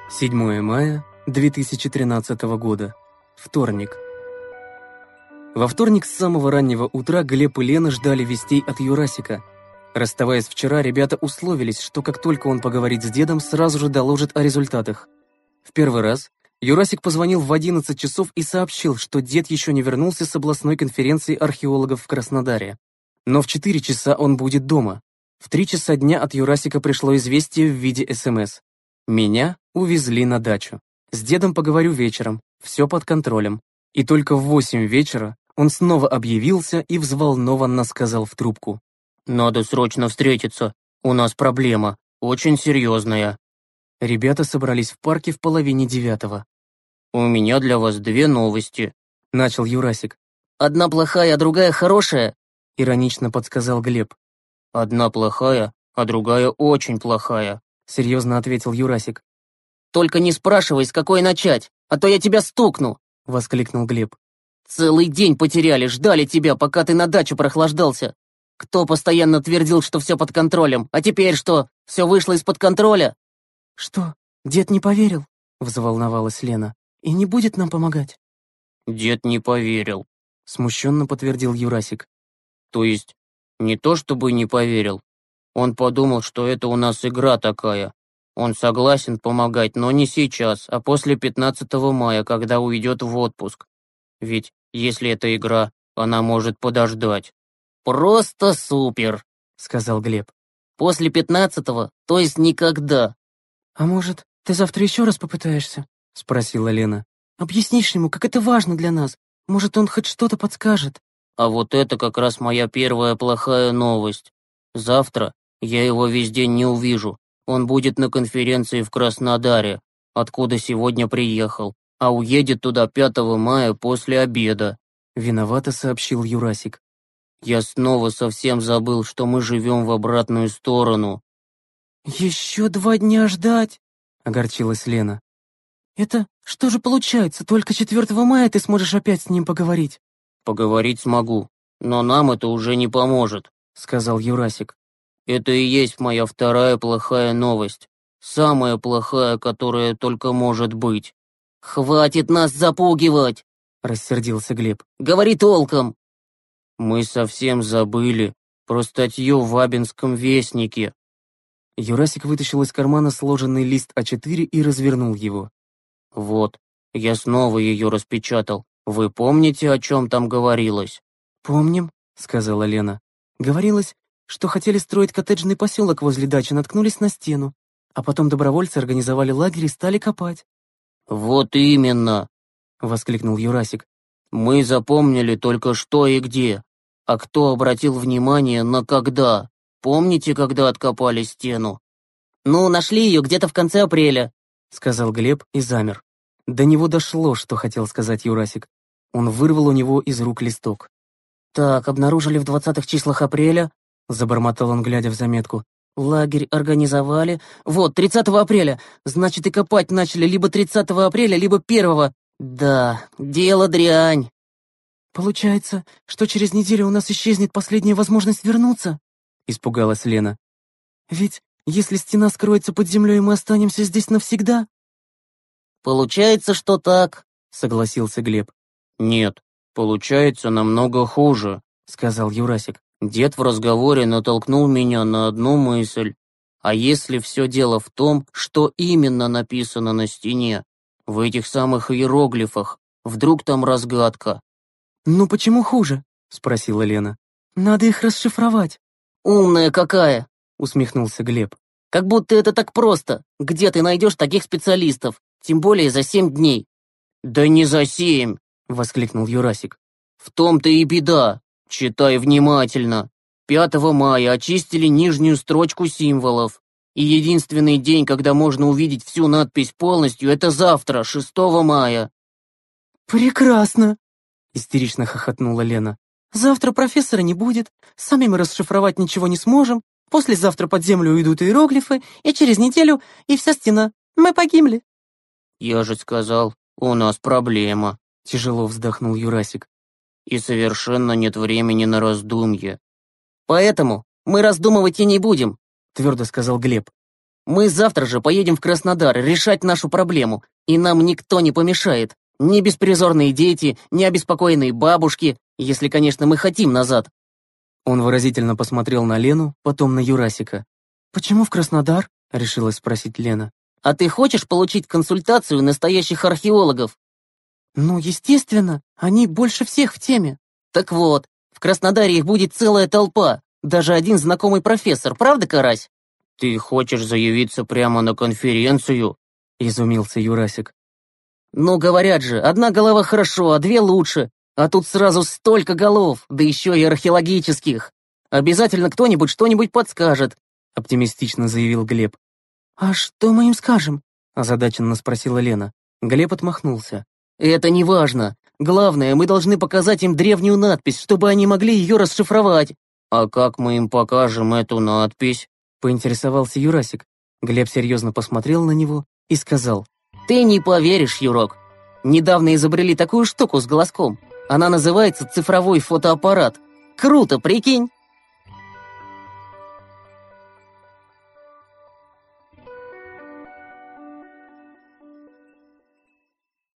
7 мая 2013 года. Вторник. Во вторник с самого раннего утра Глеб и Лена ждали вестей от Юрасика. Расставаясь вчера, ребята условились, что как только он поговорит с дедом, сразу же доложит о результатах. В первый раз Юрасик позвонил в 11 часов и сообщил, что дед еще не вернулся с областной конференции археологов в Краснодаре. Но в 4 часа он будет дома. В 3 часа дня от Юрасика пришло известие в виде СМС. Меня увезли на дачу. С дедом поговорю вечером, все под контролем. И только в 8 вечера он снова объявился и взволнованно сказал в трубку. «Надо срочно встретиться. У нас проблема. Очень серьезная». Ребята собрались в парке в 8:30. «У меня для вас 2 новости», — начал Юрасик. «Одна плохая, а другая хорошая», — иронично подсказал Глеб. «Одна плохая, а другая очень плохая», — серьезно ответил Юрасик. «Только не спрашивай, с какой начать, а то я тебя стукну», — воскликнул Глеб. «Целый день потеряли, ждали тебя, пока ты на дачу прохлаждался. Кто постоянно твердил, что все под контролем, а теперь что, все вышло из-под контроля?» «Что, дед не поверил?» — взволновалась Лена. «И не будет нам помогать?» «Дед не поверил», — смущенно подтвердил Юрасик. «То есть, не то чтобы не поверил. Он подумал, что это у нас игра такая. Он согласен помогать, но не сейчас, а после 15 мая, когда уйдет в отпуск. Ведь, если это игра, она может подождать». «Просто супер», — сказал Глеб. «После 15-го, то есть никогда». «А может, ты завтра еще раз попытаешься?» — спросила Лена. «Объяснишь ему, как это важно для нас. Может, он хоть что-то подскажет». «А вот это как раз моя первая плохая новость. Завтра я его весь день не увижу. Он будет на конференции в Краснодаре, откуда сегодня приехал, а уедет туда 5 мая после обеда», — виновато сообщил Юрасик. «Я снова совсем забыл, что мы живем в обратную сторону». «Еще 2 дня ждать?» — огорчилась Лена. «Это что же получается, только 4 мая ты сможешь опять с ним поговорить?» «Поговорить смогу, но нам это уже не поможет», — сказал Юрасик. «Это и есть моя вторая плохая новость. Самая плохая, которая только может быть». «Хватит нас запугивать!» — рассердился Глеб. «Говори толком!» «Мы совсем забыли про статью в Абинском вестнике». Юрасик вытащил из кармана сложенный лист А4 и развернул его. «Вот, я снова ее распечатал. Вы помните, о чем там говорилось?» «Помним», — сказала Лена. «Говорилось, что хотели строить коттеджный поселок возле дачи, наткнулись на стену. А потом добровольцы организовали лагерь и стали копать». «Вот именно», — воскликнул Юрасик. «Мы запомнили только что и где. А кто обратил внимание на когда? Помните, когда откопали стену?» «Ну, нашли ее где-то в конце апреля», — сказал Глеб и замер. До него дошло, что хотел сказать Юрасик. Он вырвал у него из рук листок. «Так, обнаружили в 20-х числах апреля», — забормотал он, глядя в заметку. «Лагерь организовали. Вот, 30 апреля. Значит, и копать начали либо 30 апреля, либо 1-го. Да, дело дрянь». «Получается, что через неделю у нас исчезнет последняя возможность вернуться?» — испугалась Лена. «Ведь если стена скроется под землей, мы останемся здесь навсегда?» «Получается, что так», — согласился Глеб. «Нет, получается намного хуже», — сказал Юрасик. «Дед в разговоре натолкнул меня на одну мысль. А если все дело в том, что именно написано на стене, в этих самых иероглифах, вдруг там разгадка?» «Ну почему хуже?» — спросила Лена. «Надо их расшифровать». «Умная какая!» — усмехнулся Глеб. «Как будто это так просто. Где ты найдешь таких специалистов? Тем более за 7 дней». «Да не за 7!» — воскликнул Юрасик. «В том-то и беда. Читай внимательно. 5 мая очистили нижнюю строчку символов. И единственный день, когда можно увидеть всю надпись полностью, это завтра, 6 мая». «Прекрасно!» — истерично хохотнула Лена. «Завтра профессора не будет, сами мы расшифровать ничего не сможем, послезавтра под землю уйдут иероглифы, и через неделю и вся стена. Мы погибли». «Я же сказал, у нас проблема», — тяжело вздохнул Юрасик. «И совершенно нет времени на раздумье». «Поэтому мы раздумывать и не будем», — твердо сказал Глеб. Мы завтра же поедем в Краснодар решать нашу проблему, и нам никто не помешает. Ни беспризорные дети, ни обеспокоенные бабушки, если, конечно, мы хотим назад». Он выразительно посмотрел на Лену, потом на Юрасика. «Почему в Краснодар?» — решилась спросить Лена. «А ты хочешь получить консультацию настоящих археологов?» «Ну, естественно, они больше всех в теме». «Так вот, в Краснодаре их будет целая толпа, даже один знакомый профессор, правда, Карась?» «Ты хочешь заявиться прямо на конференцию?» — изумился Юрасик. «Ну, говорят же, одна голова хорошо, а две лучше. А тут сразу столько голов, да еще и археологических. Обязательно кто-нибудь что-нибудь подскажет», — оптимистично заявил Глеб. «А что мы им скажем?» — озадаченно спросила Лена. Глеб отмахнулся. «Это не важно. Главное, мы должны показать им древнюю надпись, чтобы они могли ее расшифровать». «А как мы им покажем эту надпись?» — поинтересовался Юрасик. Глеб серьезно посмотрел на него и сказал. «Ты не поверишь, Юрок. Недавно изобрели такую штуку с глазком. Она называется цифровой фотоаппарат. Круто, прикинь?»